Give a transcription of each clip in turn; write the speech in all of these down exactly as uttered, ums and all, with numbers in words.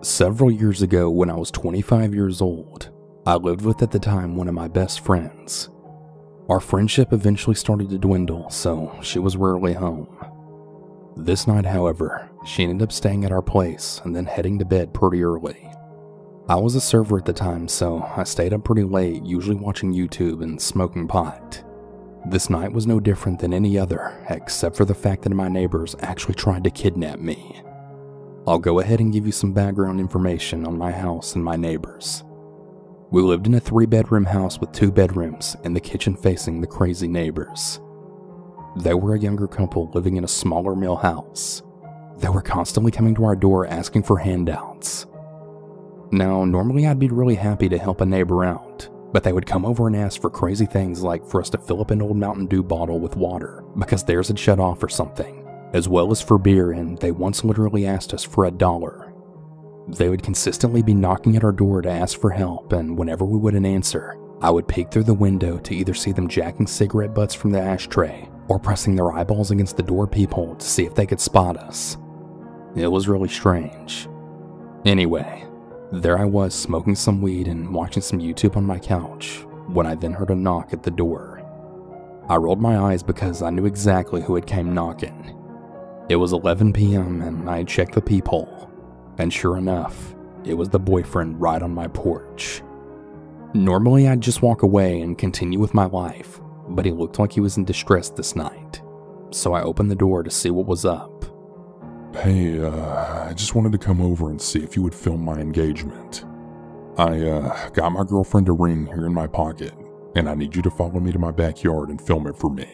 Several years ago, when I was twenty-five years old, I lived with at the time one of my best friends. Our friendship eventually started to dwindle, so she was rarely home. This night, however, she ended up staying at our place and then heading to bed pretty early. I was a server at the time, so I stayed up pretty late, usually watching YouTube and smoking pot. This night was no different than any other, except for the fact that my neighbors actually tried to kidnap me. I'll go ahead and give you some background information on my house and my neighbors. We lived in a three-bedroom house with two bedrooms and the kitchen facing the crazy neighbors. They were a younger couple living in a smaller mill house. They were constantly coming to our door asking for handouts. Now, normally I'd be really happy to help a neighbor out, but they would come over and ask for crazy things like for us to fill up an old Mountain Dew bottle with water because theirs had shut off or something, as well as for beer, and they once literally asked us for a dollar. They would consistently be knocking at our door to ask for help, and whenever we wouldn't answer, I would peek through the window to either see them jacking cigarette butts from the ashtray or pressing their eyeballs against the door peephole to see if they could spot us. It was really strange. Anyway, there I was smoking some weed and watching some YouTube on my couch when I then heard a knock at the door. I rolled my eyes because I knew exactly who had came knocking. It was eleven p m and I checked the peephole, and sure enough, it was the boyfriend right on my porch. Normally I'd just walk away and continue with my life, but he looked like he was in distress this night, so I opened the door to see what was up. Hey, uh, I just wanted to come over and see if you would film my engagement. I, uh, got my girlfriend a ring here in my pocket, and I need you to follow me to my backyard and film it for me.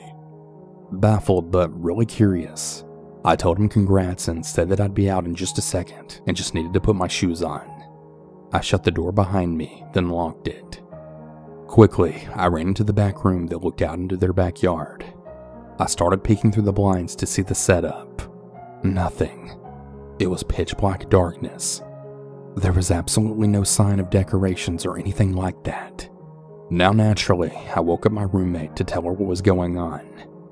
Baffled but really curious, I told him congrats and said that I'd be out in just a second and just needed to put my shoes on. I shut the door behind me, then locked it. Quickly, I ran into the back room that looked out into their backyard. I started peeking through the blinds to see the setup. Nothing. It was pitch black darkness. There was absolutely no sign of decorations or anything like that. Now naturally, I woke up my roommate to tell her what was going on.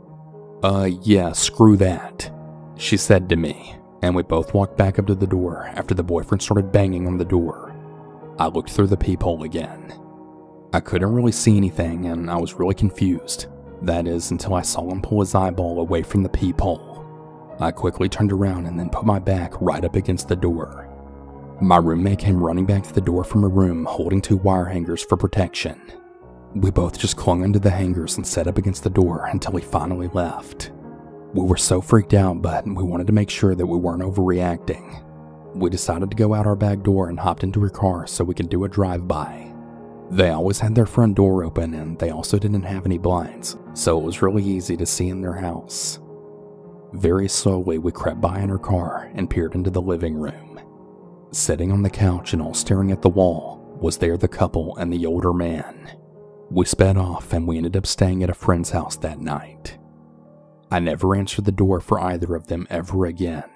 Uh, yeah, screw that, she said to me, and we both walked back up to the door after the boyfriend started banging on the door. I looked through the peephole again. I couldn't really see anything, and I was really confused. That is, until I saw him pull his eyeball away from the peephole. I quickly turned around and then put my back right up against the door. My roommate came running back to the door from her room holding two wire hangers for protection. We both just clung onto the hangers and sat up against the door until he finally left. We were so freaked out, but we wanted to make sure that we weren't overreacting. We decided to go out our back door and hopped into her car so we could do a drive-by. They always had their front door open, and they also didn't have any blinds, so it was really easy to see in their house. Very slowly, we crept by in her car and peered into the living room. Sitting on the couch and all staring at the wall was there the couple and the older man. We sped off and we ended up staying at a friend's house that night. I never answered the door for either of them ever again.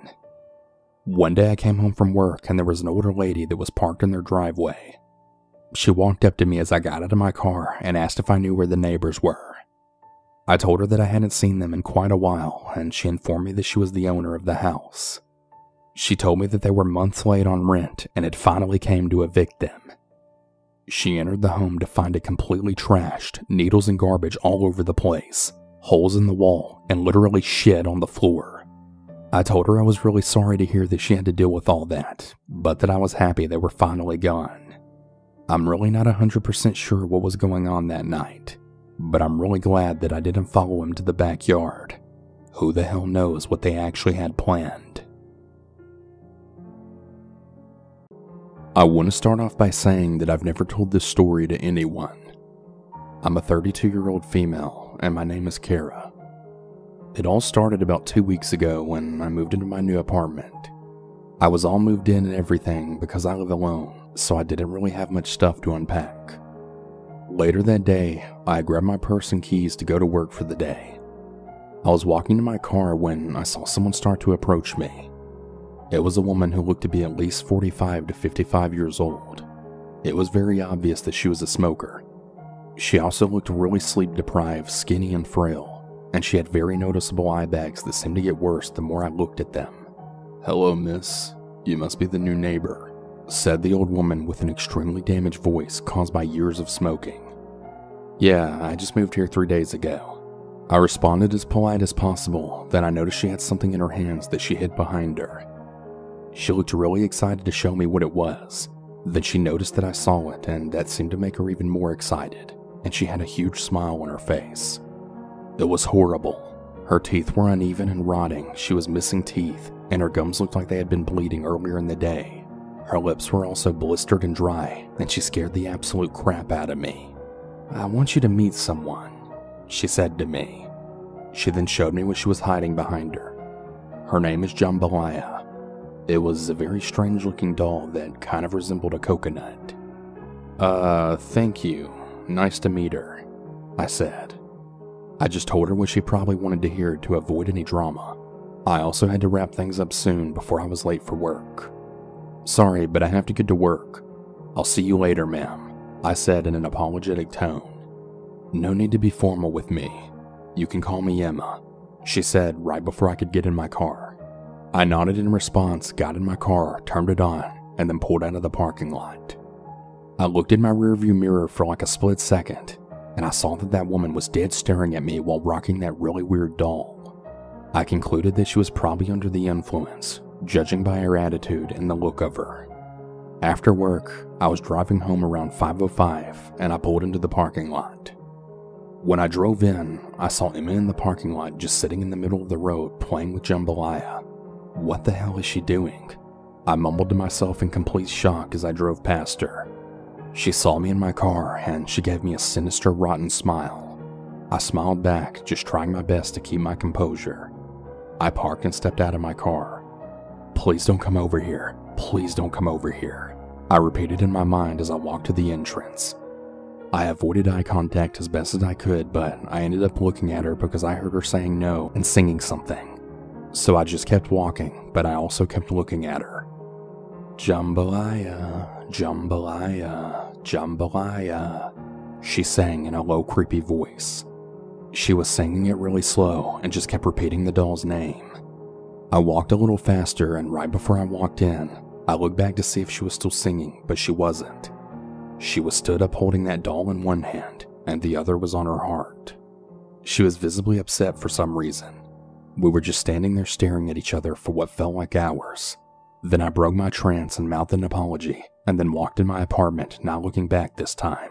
One day I came home from work and there was an older lady that was parked in their driveway. She walked up to me as I got out of my car and asked if I knew where the neighbors were. I told her that I hadn't seen them in quite a while, and she informed me that she was the owner of the house. She told me that they were months late on rent and it finally came to evict them. She entered the home to find it completely trashed, needles and garbage all over the place, holes in the wall, and literally shit on the floor. I told her I was really sorry to hear that she had to deal with all that, but that I was happy they were finally gone. I'm really not one hundred percent sure what was going on that night, but I'm really glad that I didn't follow him to the backyard. Who the hell knows what they actually had planned? I want to start off by saying that I've never told this story to anyone. I'm a thirty-two-year-old female, and my name is Kara. It all started about two weeks ago when I moved into my new apartment. I was all moved in and everything because I live alone, so I didn't really have much stuff to unpack. Later that day, I grabbed my purse and keys to go to work for the day. I was walking to my car when I saw someone start to approach me. It was a woman who looked to be at least forty-five to fifty-five years old. It was very obvious that she was a smoker. She also looked really sleep-deprived, skinny, and frail, and she had very noticeable eye bags that seemed to get worse the more I looked at them. "Hello, miss. You must be the new neighbor," said the old woman with an extremely damaged voice caused by years of smoking. Yeah, I just moved here three days ago. I responded as polite as possible, then I noticed she had something in her hands that she hid behind her. She looked really excited to show me what it was. Then she noticed that I saw it, and that seemed to make her even more excited, and she had a huge smile on her face. It was horrible. Her teeth were uneven and rotting, she was missing teeth, and her gums looked like they had been bleeding earlier in the day. Her lips were also blistered and dry, and she scared the absolute crap out of me. I want you to meet someone, she said to me. She then showed me what she was hiding behind her. Her name is Jambalaya. It was a very strange looking doll that kind of resembled a coconut. Uh, thank you. Nice to meet her, I said. I just told her what she probably wanted to hear to avoid any drama. I also had to wrap things up soon before I was late for work. Sorry, but I have to get to work. I'll see you later, ma'am, I said in an apologetic tone. No need to be formal with me. You can call me Emma, she said right before I could get in my car. I nodded in response, got in my car, turned it on, and then pulled out of the parking lot. I looked in my rearview mirror for like a split second, and I saw that that woman was dead staring at me while rocking that really weird doll. I concluded that she was probably under the influence, judging by her attitude and the look of her. After work, I was driving home around five oh five, and I pulled into the parking lot. When I drove in, I saw Emma in the parking lot just sitting in the middle of the road playing with Jambalaya. What the hell is she doing? I mumbled to myself in complete shock as I drove past her. She saw me in my car and she gave me a sinister, rotten smile. I smiled back, just trying my best to keep my composure. I parked and stepped out of my car. Please don't come over here. Please don't come over here, I repeated in my mind as I walked to the entrance. I avoided eye contact as best as I could, but I ended up looking at her because I heard her saying no and singing something. So I just kept walking, but I also kept looking at her. Jambalaya, Jambalaya, Jambalaya, she sang in a low, creepy voice. She was singing it really slow and just kept repeating the doll's name. I walked a little faster, and right before I walked in, I looked back to see if she was still singing, but she wasn't. She was stood up holding that doll in one hand, and the other was on her heart. She was visibly upset for some reason. We were just standing there staring at each other for what felt like hours. Then I broke my trance and mouthed an apology, and then walked in my apartment, not looking back this time.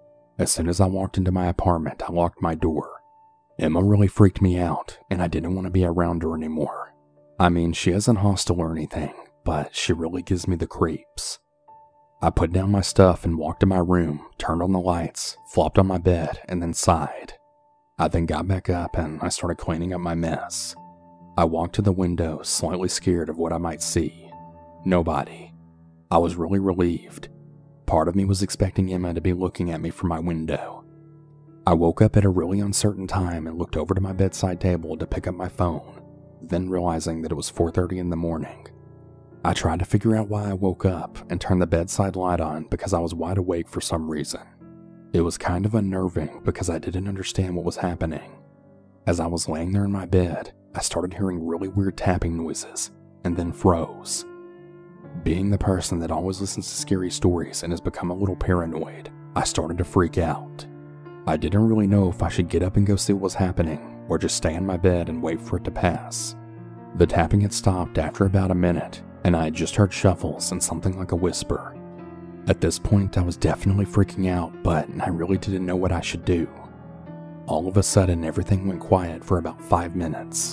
As soon as I walked into my apartment, I locked my door. Emma really freaked me out, and I didn't want to be around her anymore. I mean, she isn't hostile or anything, but she really gives me the creeps. I put down my stuff and walked to my room, turned on the lights, flopped on my bed, and then sighed. I then got back up and I started cleaning up my mess. I walked to the window, slightly scared of what I might see. Nobody. I was really relieved. Part of me was expecting Emma to be looking at me from my window. I woke up at a really uncertain time and looked over to my bedside table to pick up my phone, then realizing that it was four thirty in the morning. I tried to figure out why I woke up and turned the bedside light on because I was wide awake for some reason. It was kind of unnerving because I didn't understand what was happening. As I was laying there in my bed, I started hearing really weird tapping noises, and then froze. Being the person that always listens to scary stories and has become a little paranoid, I started to freak out. I didn't really know if I should get up and go see what was happening, or just stay in my bed and wait for it to pass. The tapping had stopped after about a minute, and I had just heard shuffles and something like a whisper. At this point, I was definitely freaking out, but I really didn't know what I should do. All of a sudden, everything went quiet for about five minutes.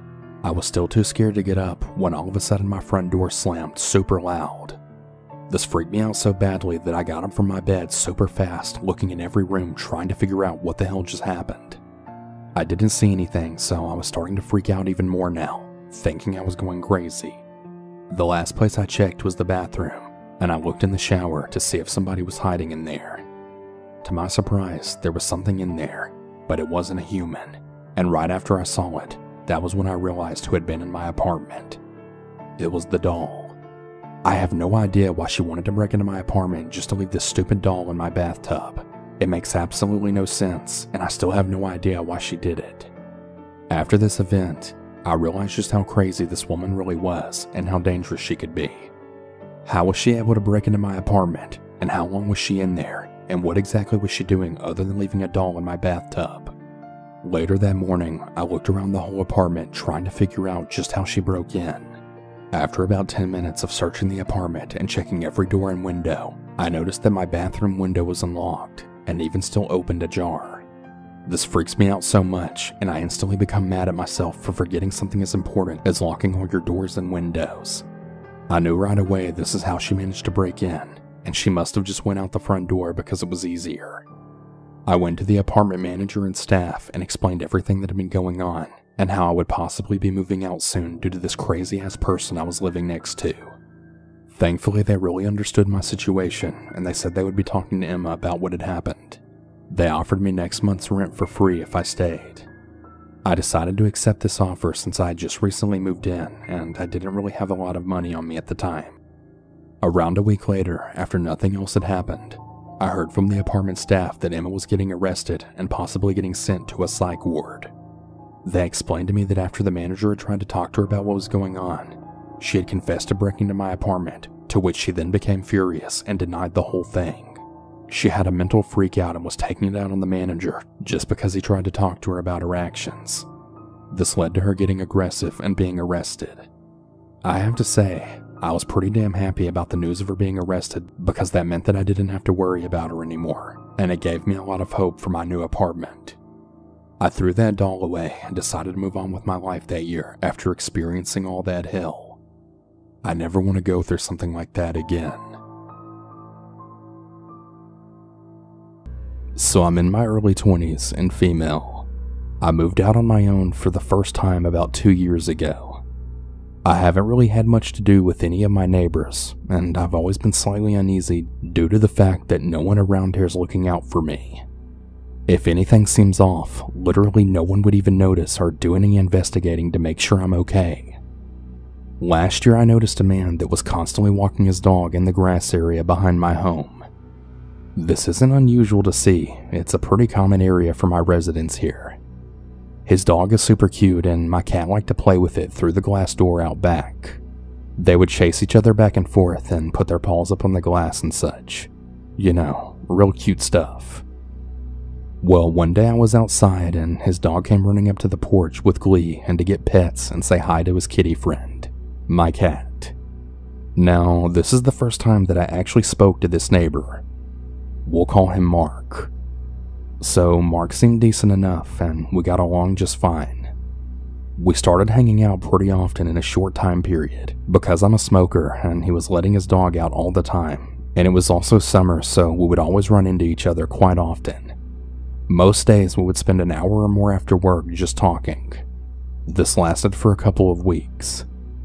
I was still too scared to get up when all of a sudden my front door slammed super loud. This freaked me out so badly that I got up from my bed super fast, looking in every room trying to figure out what the hell just happened. I didn't see anything, so I was starting to freak out even more now, thinking I was going crazy. The last place I checked was the bathroom, and I looked in the shower to see if somebody was hiding in there. To my surprise, there was something in there, but it wasn't a human, and right after I saw it, that was when I realized who had been in my apartment. It was the doll. I have no idea why she wanted to break into my apartment just to leave this stupid doll in my bathtub. It makes absolutely no sense, and I still have no idea why she did it. After this event, I realized just how crazy this woman really was and how dangerous she could be. How was she able to break into my apartment, and how long was she in there, and what exactly was she doing other than leaving a doll in my bathtub? Later that morning, I looked around the whole apartment trying to figure out just how she broke in. After about ten minutes of searching the apartment and checking every door and window, I noticed that my bathroom window was unlocked and even still opened ajar. This freaks me out so much, and I instantly become mad at myself for forgetting something as important as locking all your doors and windows. I knew right away this is how she managed to break in, and she must have just went out the front door because it was easier. I went to the apartment manager and staff and explained everything that had been going on, and how I would possibly be moving out soon due to this crazy-ass person I was living next to. Thankfully, they really understood my situation, and they said they would be talking to Emma about what had happened. They offered me next month's rent for free if I stayed. I decided to accept this offer since I had just recently moved in, and I didn't really have a lot of money on me at the time. Around a week later, after nothing else had happened, I heard from the apartment staff that Emma was getting arrested and possibly getting sent to a psych ward. They explained to me that after the manager had tried to talk to her about what was going on, she had confessed to breaking into my apartment, to which she then became furious and denied the whole thing. She had a mental freak out and was taking it out on the manager just because he tried to talk to her about her actions. This led to her getting aggressive and being arrested. I have to say, I was pretty damn happy about the news of her being arrested because that meant that I didn't have to worry about her anymore, and it gave me a lot of hope for my new apartment. I threw that doll away and decided to move on with my life that year after experiencing all that hell. I never want to go through something like that again. So I'm in my early twenties and female. I moved out on my own for the first time about two years ago. I haven't really had much to do with any of my neighbors, and I've always been slightly uneasy due to the fact that no one around here is looking out for me. If anything seems off, literally no one would even notice or do any investigating to make sure I'm okay. Last year I noticed a man that was constantly walking his dog in the grass area behind my home. This isn't unusual to see, it's a pretty common area for my residents here. His dog is super cute and my cat liked to play with it through the glass door out back. They would chase each other back and forth and put their paws up on the glass and such. You know, real cute stuff. Well, one day I was outside and his dog came running up to the porch with glee and to get pets and say hi to his kitty friend, my cat. Now, this is the first time that I actually spoke to this neighbor. We'll call him Mark. So Mark seemed decent enough and we got along just fine. We started hanging out pretty often in a short time period because I'm a smoker and he was letting his dog out all the time, and it was also summer, so we would always run into each other quite often. Most days we would spend an hour or more after work just talking. This lasted for a couple of weeks.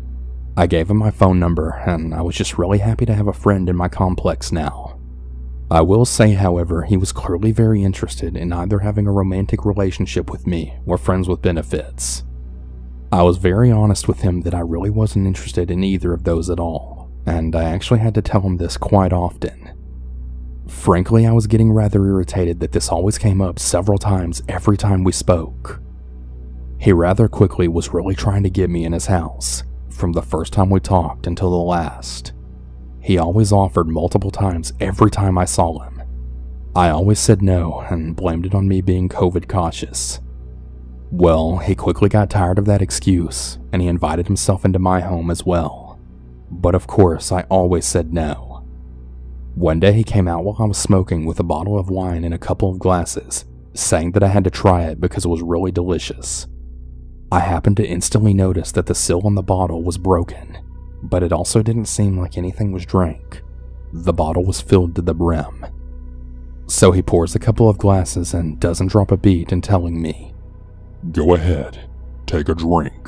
I gave him my phone number and I was just really happy to have a friend in my complex now. I will say, however, he was clearly very interested in either having a romantic relationship with me or friends with benefits. I was very honest with him that I really wasn't interested in either of those at all, and I actually had to tell him this quite often. Frankly, I was getting rather irritated that this always came up several times every time we spoke. He rather quickly was really trying to get me in his house, from the first time we talked until the last. He always offered multiple times every time I saw him. I always said no and blamed it on me being COVID cautious. Well, he quickly got tired of that excuse and he invited himself into my home as well. But of course, I always said no. One day he came out while I was smoking with a bottle of wine and a couple of glasses, saying that I had to try it because it was really delicious. I happened to instantly notice that the seal on the bottle was broken, but it also didn't seem like anything was drank. The bottle was filled to the brim. So he pours a couple of glasses and doesn't drop a beat in telling me, "Go ahead, take a drink."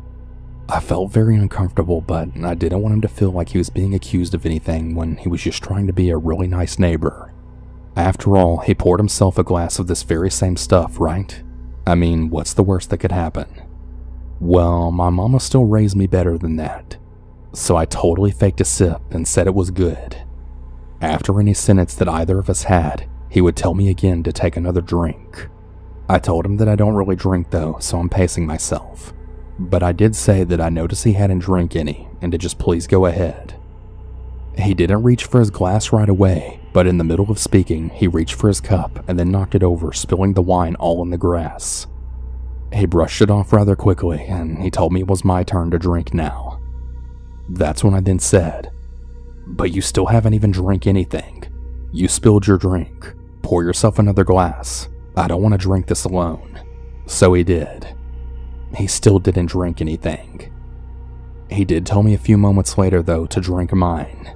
I felt very uncomfortable, but I didn't want him to feel like he was being accused of anything when he was just trying to be a really nice neighbor. After all, he poured himself a glass of this very same stuff, right? I mean, what's the worst that could happen? Well, my mama still raised me better than that. So I totally faked a sip and said it was good. After any sentence that either of us had, he would tell me again to take another drink. I told him that I don't really drink though, so I'm pacing myself. But I did say that I noticed he hadn't drank any and to just please go ahead. He didn't reach for his glass right away, but in the middle of speaking, he reached for his cup and then knocked it over, spilling the wine all in the grass. He brushed it off rather quickly, and he told me it was my turn to drink now. That's when I then said, "But you still haven't even drank anything. You spilled your drink. Pour yourself another glass. I don't want to drink this alone." So he did. He still didn't drink anything. He did tell me a few moments later, though, to drink mine.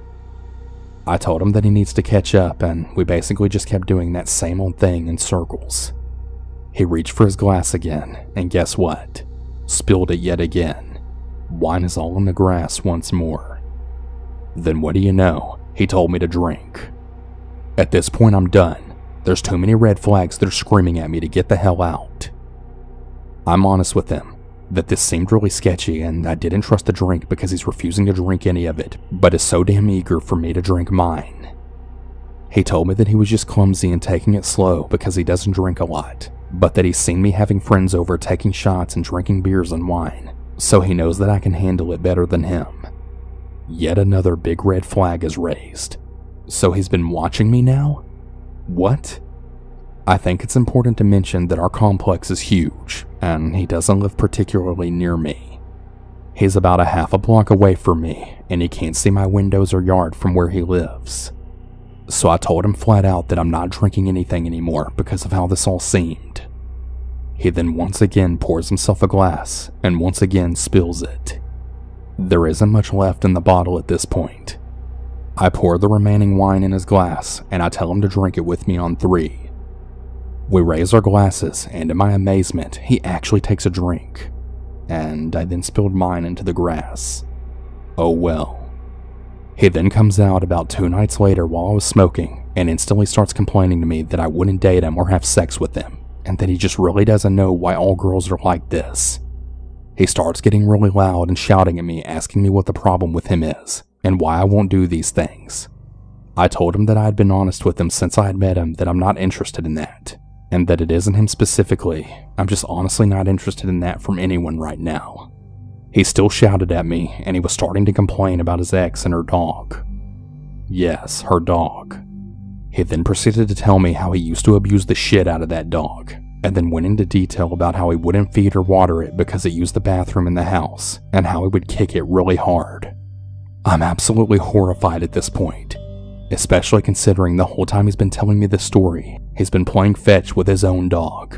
I told him that he needs to catch up, and we basically just kept doing that same old thing in circles. He reached for his glass again, and guess what? Spilled it yet again. Wine is all in the grass once more. Then what do you know? He told me to drink. At this point, I'm done. There's too many red flags that are screaming at me to get the hell out. I'm honest with him that this seemed really sketchy, and I didn't trust the drink because he's refusing to drink any of it, but is so damn eager for me to drink mine. He told me that he was just clumsy and taking it slow because he doesn't drink a lot, but that he's seen me having friends over taking shots and drinking beers and wine, so he knows that I can handle it better than him. Yet another big red flag is raised. So he's been watching me now? What? I think it's important to mention that our complex is huge, and he doesn't live particularly near me. He's about a half a block away from me, and he can't see my windows or yard from where he lives. So I told him flat out that I'm not drinking anything anymore because of how this all seemed. He then once again pours himself a glass, and once again spills it. There isn't much left in the bottle at this point. I pour the remaining wine in his glass, and I tell him to drink it with me on three. We raise our glasses, and to my amazement, he actually takes a drink, and I then spilled mine into the grass. Oh well. He then comes out about two nights later while I was smoking, and instantly starts complaining to me that I wouldn't date him or have sex with him, and that he just really doesn't know why all girls are like this. He starts getting really loud and shouting at me, asking me what the problem with him is, and why I won't do these things. I told him that I had been honest with him since I had met him that I'm not interested in that, and that it isn't him specifically. I'm just honestly not interested in that from anyone right now. He still shouted at me, and he was starting to complain about his ex and her dog. Yes, her dog. He then proceeded to tell me how he used to abuse the shit out of that dog, and then went into detail about how he wouldn't feed or water it because it used the bathroom in the house, and how he would kick it really hard. I'm absolutely horrified at this point, especially considering the whole time he's been telling me this story, he's been playing fetch with his own dog.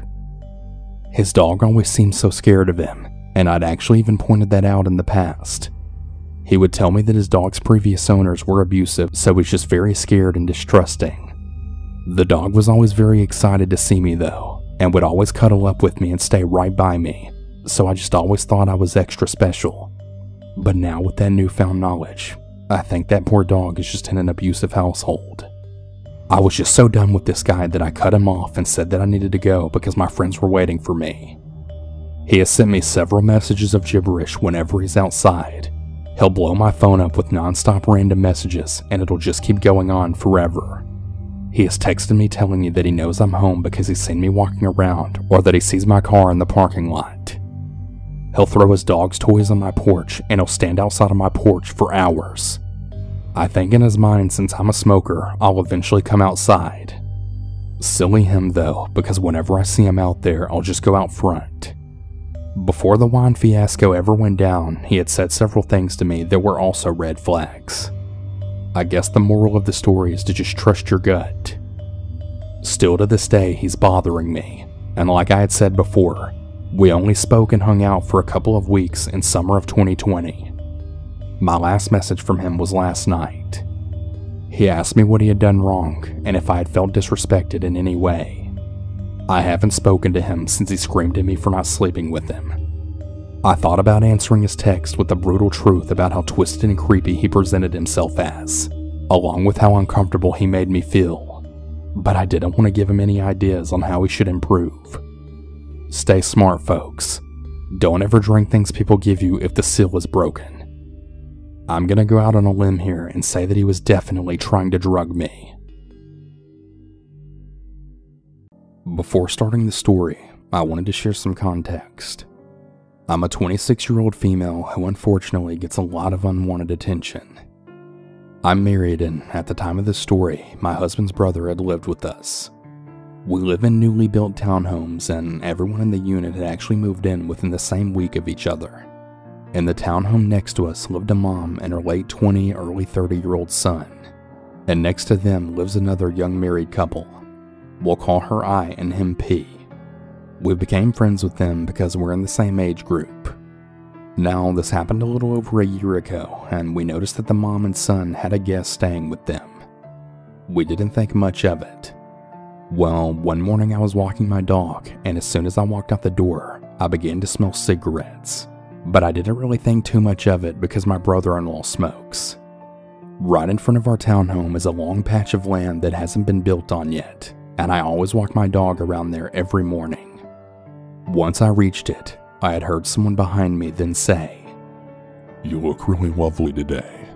His dog always seemed so scared of him, and I'd actually even pointed that out in the past. He would tell me that his dog's previous owners were abusive, so he's just very scared and distrusting. The dog was always very excited to see me though, and would always cuddle up with me and stay right by me, so I just always thought I was extra special. But now with that newfound knowledge, I think that poor dog is just in an abusive household. I was just so done with this guy that I cut him off and said that I needed to go because my friends were waiting for me. He has sent me several messages of gibberish whenever he's outside. He'll blow my phone up with non-stop random messages, and it'll just keep going on forever. He has texted me telling me that he knows I'm home because he's seen me walking around, or that he sees my car in the parking lot. He'll throw his dog's toys on my porch, and he'll stand outside of my porch for hours. I think in his mind, since I'm a smoker, I'll eventually come outside. Silly him though, because whenever I see him out there, I'll just go out front. Before the wine fiasco ever went down, he had said several things to me that were also red flags. I guess the moral of the story is to just trust your gut. Still to this day, he's bothering me, and like I had said before, we only spoke and hung out for a couple of weeks in summer of twenty twenty. My last message from him was last night. He asked me what he had done wrong, and if I had felt disrespected in any way. I haven't spoken to him since he screamed at me for not sleeping with him. I thought about answering his text with the brutal truth about how twisted and creepy he presented himself as, along with how uncomfortable he made me feel, but I didn't want to give him any ideas on how he should improve. Stay smart, folks. Don't ever drink things people give you if the seal is broken. I'm gonna go out on a limb here and say that he was definitely trying to drug me. Before starting the story, I wanted to share some context. I'm a twenty-six-year-old female who unfortunately gets a lot of unwanted attention. I'm married, and at the time of this story, my husband's brother had lived with us. We live in newly built townhomes, and everyone in the unit had actually moved in within the same week of each other. In the townhome next to us lived a mom and her late twenty, early thirty year old son, and next to them lives another young married couple. We'll call her I and him P. We became friends with them because we're in the same age group. Now, this happened a little over a year ago, and we noticed that the mom and son had a guest staying with them. We didn't think much of it. Well, one morning I was walking my dog, and as soon as I walked out the door, I began to smell cigarettes. But I didn't really think too much of it because my brother-in-law smokes. Right in front of our townhome is a long patch of land that hasn't been built on yet, and I always walk my dog around there every morning. Once I reached it, I had heard someone behind me then say, "You look really lovely today."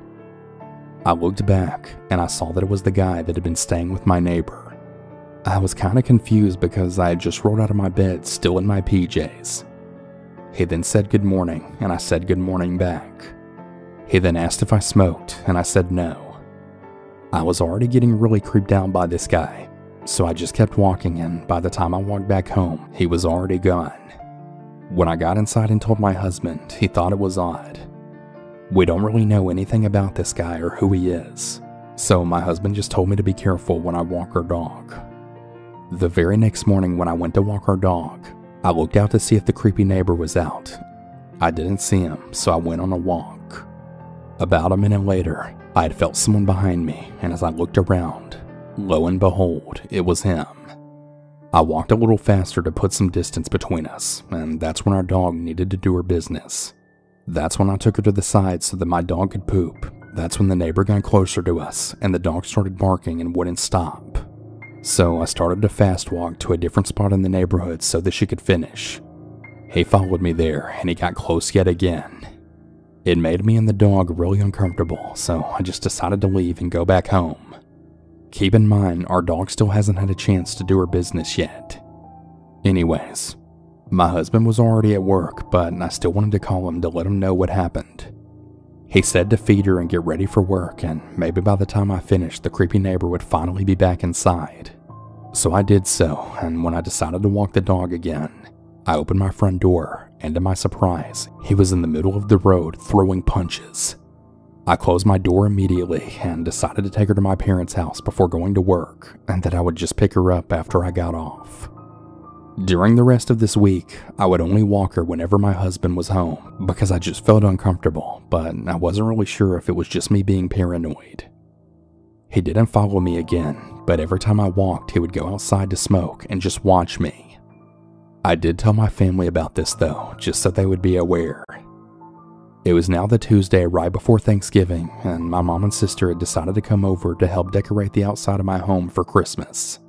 I looked back, and I saw that it was the guy that had been staying with my neighbor. I was kind of confused because I had just rolled out of my bed still in my P Js. He then said good morning, and I said good morning back. He then asked if I smoked, and I said no. I was already getting really creeped out by this guy, so I just kept walking, and by the time I walked back home, he was already gone. When I got inside and told my husband, he thought it was odd. We don't really know anything about this guy or who he is, so my husband just told me to be careful when I walk our dog. The very next morning when I went to walk our dog, I looked out to see if the creepy neighbor was out. I didn't see him, so I went on a walk. About a minute later, I had felt someone behind me, and as I looked around, lo and behold, it was him. I walked a little faster to put some distance between us, and that's when our dog needed to do her business. That's when I took her to the side so that my dog could poop. That's when the neighbor got closer to us, and the dog started barking and wouldn't stop. So I started to fast walk to a different spot in the neighborhood so that she could finish. He followed me there, and he got close yet again. It made me and the dog really uncomfortable, so I just decided to leave and go back home. Keep in mind, our dog still hasn't had a chance to do her business yet. Anyways, my husband was already at work, but I still wanted to call him to let him know what happened. He said to feed her and get ready for work, and maybe by the time I finished, the creepy neighbor would finally be back inside. So I did so, and when I decided to walk the dog again, I opened my front door, and to my surprise, he was in the middle of the road throwing punches. I closed my door immediately and decided to take her to my parents' house before going to work, and that I would just pick her up after I got off. During the rest of this week, I would only walk her whenever my husband was home because I just felt uncomfortable, but I wasn't really sure if it was just me being paranoid. He didn't follow me again, but every time I walked, he would go outside to smoke and just watch me. I did tell my family about this though, just so they would be aware. It was now the Tuesday right before Thanksgiving, and my mom and sister had decided to come over to help decorate the outside of my home for Christmas.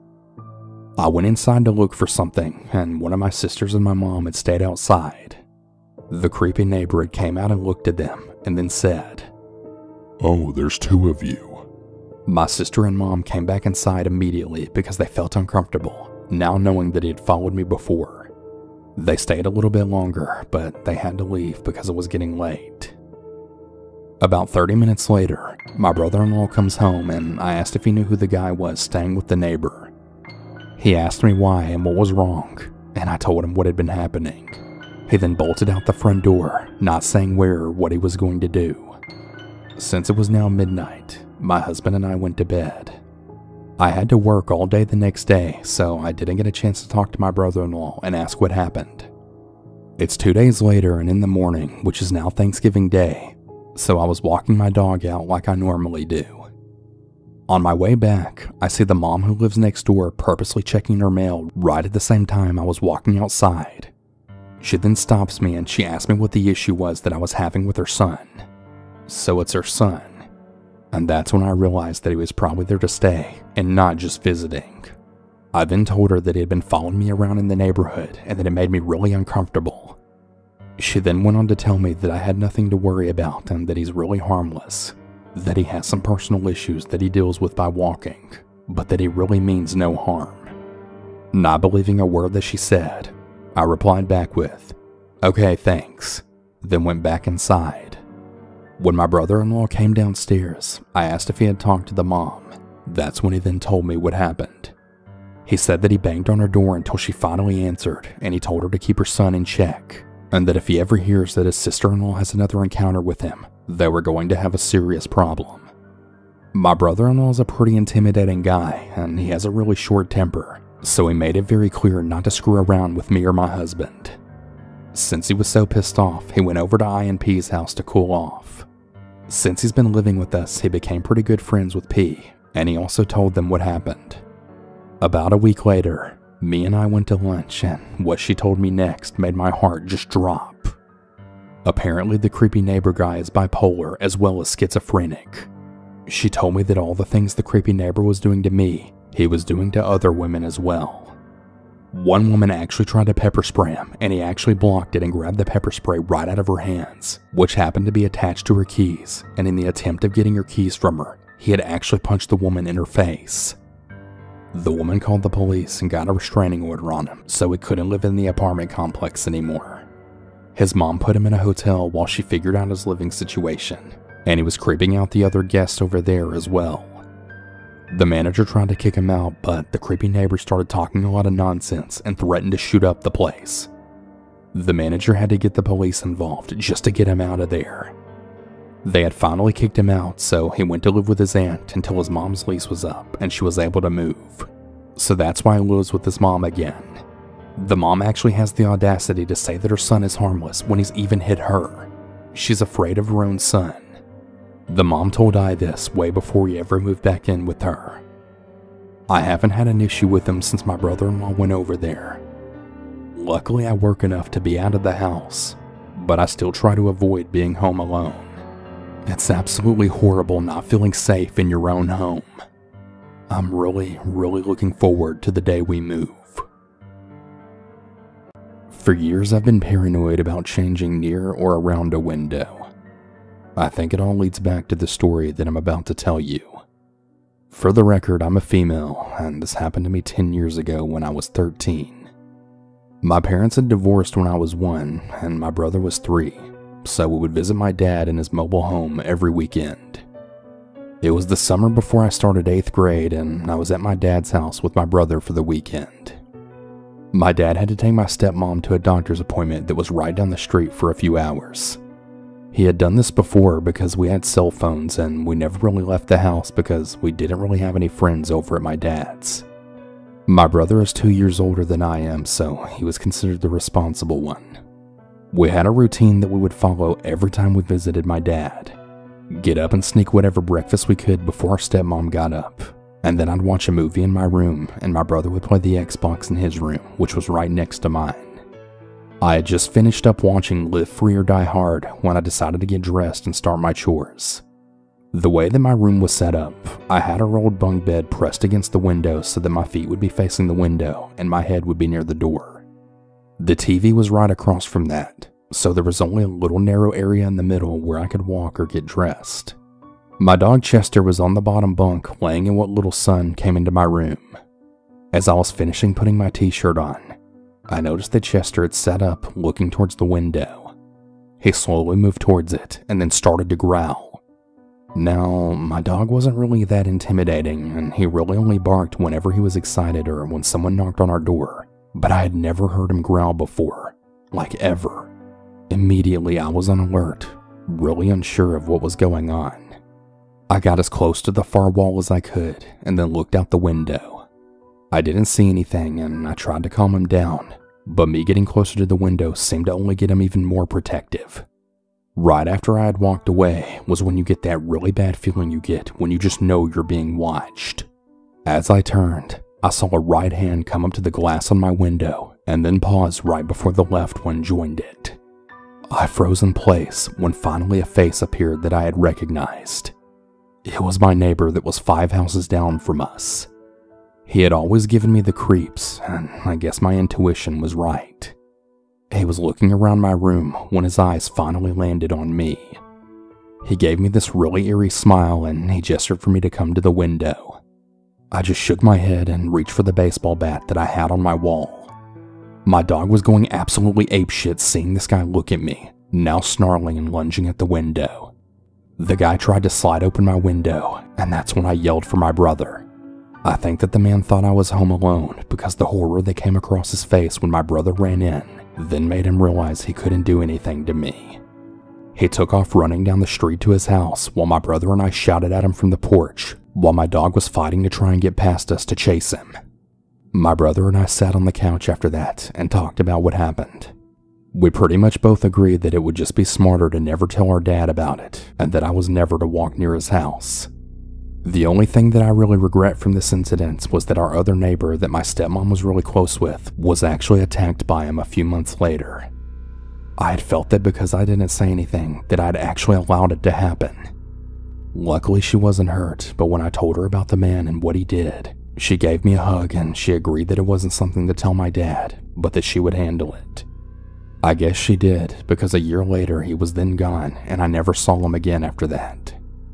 I went inside to look for something, and one of my sisters and my mom had stayed outside. The creepy neighbor had came out and looked at them, and then said, "Oh, there's two of you." My sister and mom came back inside immediately because they felt uncomfortable, now knowing that he had followed me before. They stayed a little bit longer, but they had to leave because it was getting late. About thirty minutes later, my brother-in-law comes home, and I asked if he knew who the guy was staying with the neighbor. He asked me why and what was wrong, and I told him what had been happening. He then bolted out the front door, not saying where or what he was going to do. Since it was now midnight, my husband and I went to bed. I had to work all day the next day, so I didn't get a chance to talk to my brother-in-law and ask what happened. It's two days later and in the morning, which is now Thanksgiving Day, so I was walking my dog out like I normally do. On my way back, I see the mom who lives next door purposely checking her mail right at the same time I was walking outside. She then stops me and she asks me what the issue was that I was having with her son. So it's her son. And that's when I realized that he was probably there to stay and not just visiting. I then told her that he had been following me around in the neighborhood and that it made me really uncomfortable. She then went on to tell me that I had nothing to worry about and that he's really harmless, that he has some personal issues that he deals with by walking, but that he really means no harm. Not believing a word that she said, I replied back with, "Okay, thanks," then went back inside. When my brother-in-law came downstairs, I asked if he had talked to the mom. That's when he then told me what happened. He said that he banged on her door until she finally answered, and he told her to keep her son in check, and that if he ever hears that his sister-in-law has another encounter with him, they were going to have a serious problem. My brother-in-law is a pretty intimidating guy, and he has a really short temper, so he made it very clear not to screw around with me or my husband. Since he was so pissed off, he went over to I and P's house to cool off. Since he's been living with us, he became pretty good friends with P, and he also told them what happened. About a week later, me and I went to lunch, and what she told me next made my heart just drop. Apparently, the creepy neighbor guy is bipolar as well as schizophrenic. She told me that all the things the creepy neighbor was doing to me, he was doing to other women as well. One woman actually tried to pepper spray him, and he actually blocked it and grabbed the pepper spray right out of her hands, which happened to be attached to her keys, and in the attempt of getting her keys from her, he had actually punched the woman in her face. The woman called the police and got a restraining order on him, so he couldn't live in the apartment complex anymore. His mom put him in a hotel while she figured out his living situation, and he was creeping out the other guests over there as well. The manager tried to kick him out, but the creepy neighbor started talking a lot of nonsense and threatened to shoot up the place. The manager had to get the police involved just to get him out of there. They had finally kicked him out, so he went to live with his aunt until his mom's lease was up and she was able to move. So that's why he lives with his mom again. The mom actually has the audacity to say that her son is harmless when he's even hit her. She's afraid of her own son. The mom told I this way before he ever moved back in with her. I haven't had an issue with him since my brother-in-law went over there. Luckily, I work enough to be out of the house, but I still try to avoid being home alone. It's absolutely horrible not feeling safe in your own home. I'm really, really looking forward to the day we move. For years, I've been paranoid about changing near or around a window. I think it all leads back to the story that I'm about to tell you. For the record, I'm a female, and this happened to me ten years ago when I was thirteen. My parents had divorced when I was one, and my brother was three, so we would visit my dad in his mobile home every weekend. It was the summer before I started eighth grade, and I was at my dad's house with my brother for the weekend. My dad had to take my stepmom to a doctor's appointment that was right down the street for a few hours. He had done this before because we had cell phones and we never really left the house because we didn't really have any friends over at my dad's. My brother is two years older than I am, so he was considered the responsible one. We had a routine that we would follow every time we visited my dad. Get up and sneak whatever breakfast we could before our stepmom got up, and then I'd watch a movie in my room and my brother would play the Xbox in his room, which was right next to mine. I had just finished up watching Live Free or Die Hard when I decided to get dressed and start my chores. The way that my room was set up, I had a rolled bunk bed pressed against the window so that my feet would be facing the window and my head would be near the door. The T V was right across from that, so there was only a little narrow area in the middle where I could walk or get dressed. My dog Chester was on the bottom bunk laying in what little sun came into my room. As I was finishing putting my t-shirt on, I noticed that Chester had sat up looking towards the window. He slowly moved towards it and then started to growl. Now, my dog wasn't really that intimidating and he really only barked whenever he was excited or when someone knocked on our door, but I had never heard him growl before, like ever. Immediately I was on alert, really unsure of what was going on. I got as close to the far wall as I could and then looked out the window. I didn't see anything and I tried to calm him down, but me getting closer to the window seemed to only get him even more protective. Right after I had walked away was when you get that really bad feeling you get when you just know you're being watched. As I turned, I saw a right hand come up to the glass on my window and then pause right before the left one joined it. I froze in place when finally a face appeared that I had recognized. It was my neighbor that was five houses down from us. He had always given me the creeps, and I guess my intuition was right. He was looking around my room when his eyes finally landed on me. He gave me this really eerie smile and he gestured for me to come to the window. I just shook my head and reached for the baseball bat that I had on my wall. My dog was going absolutely apeshit seeing this guy look at me, now snarling and lunging at the window. The guy tried to slide open my window, and that's when I yelled for my brother. I think that the man thought I was home alone because the horror that came across his face when my brother ran in then made him realize he couldn't do anything to me. He took off running down the street to his house while my brother and I shouted at him from the porch while my dog was fighting to try and get past us to chase him. My brother and I sat on the couch after that and talked about what happened. We pretty much both agreed that it would just be smarter to never tell our dad about it and that I was never to walk near his house. The only thing that I really regret from this incident was that our other neighbor that my stepmom was really close with was actually attacked by him a few months later. I had felt that because I didn't say anything that I'd actually allowed it to happen. Luckily she wasn't hurt, but when I told her about the man and what he did, she gave me a hug and she agreed that it wasn't something to tell my dad, but that she would handle it. I guess she did, because a year later he was then gone and I never saw him again after that.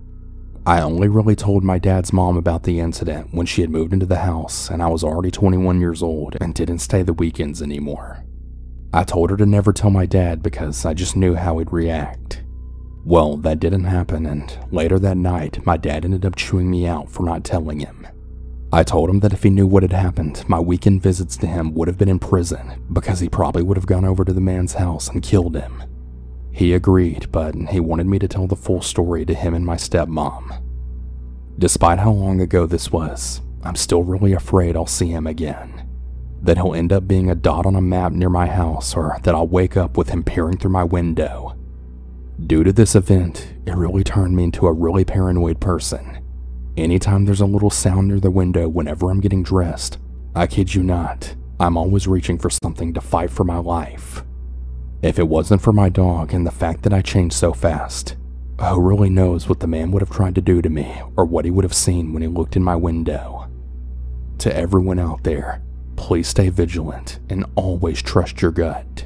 I only really told my dad's mom about the incident when she had moved into the house and I was already twenty-one years old and didn't stay the weekends anymore. I told her to never tell my dad because I just knew how he'd react. Well, that didn't happen, and later that night my dad ended up chewing me out for not telling him. I told him that if he knew what had happened, my weekend visits to him would have been in prison because he probably would have gone over to the man's house and killed him. He agreed, but he wanted me to tell the full story to him and my stepmom. Despite how long ago this was, I'm still really afraid I'll see him again. That he'll end up being a dot on a map near my house, or that I'll wake up with him peering through my window. Due to this event, it really turned me into a really paranoid person. Anytime there's a little sound near the window whenever I'm getting dressed, I kid you not, I'm always reaching for something to fight for my life. If it wasn't for my dog and the fact that I changed so fast, who really knows what the man would have tried to do to me or what he would have seen when he looked in my window. To everyone out there, please stay vigilant and always trust your gut.